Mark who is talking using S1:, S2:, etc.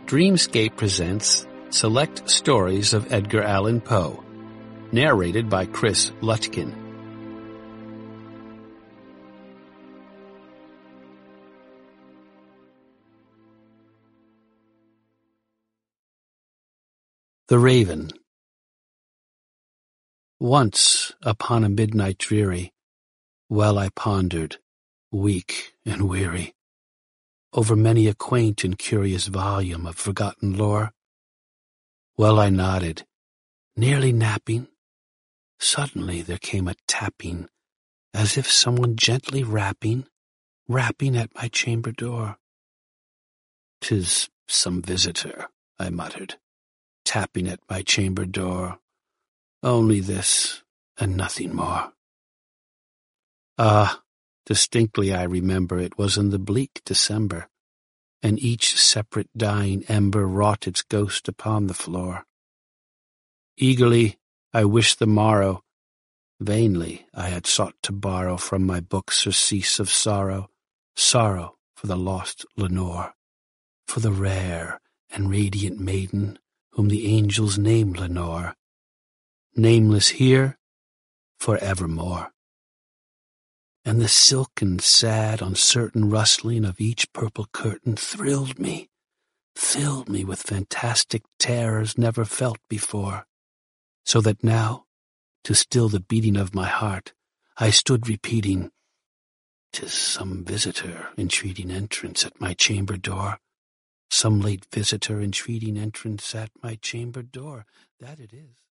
S1: Dreamscape presents Select Stories of Edgar Allan Poe, narrated by Chris Lutchkin. The Raven. Once, upon a midnight dreary, well I pondered, weak and weary, over many a quaint and curious volume of forgotten lore. Well I nodded, nearly napping. Suddenly there came a tapping, as if someone gently rapping at my chamber door. "'Tis some visitor," I muttered, "tapping at my chamber door. Only this, and nothing more." Ah, distinctly I remember it was in the bleak December, and each separate dying ember wrought its ghost upon the floor. Eagerly I wished the morrow. Vainly I had sought to borrow from my book surcease of sorrow, sorrow for the lost Lenore, for the rare and radiant maiden whom the angels name Lenore, nameless here for evermore. And the silken, sad, uncertain rustling of each purple curtain thrilled me, filled me with fantastic terrors never felt before, so that now, to still the beating of my heart, I stood repeating, "'Tis some visitor entreating entrance at my chamber door, some late visitor entreating entrance at my chamber door." That it is.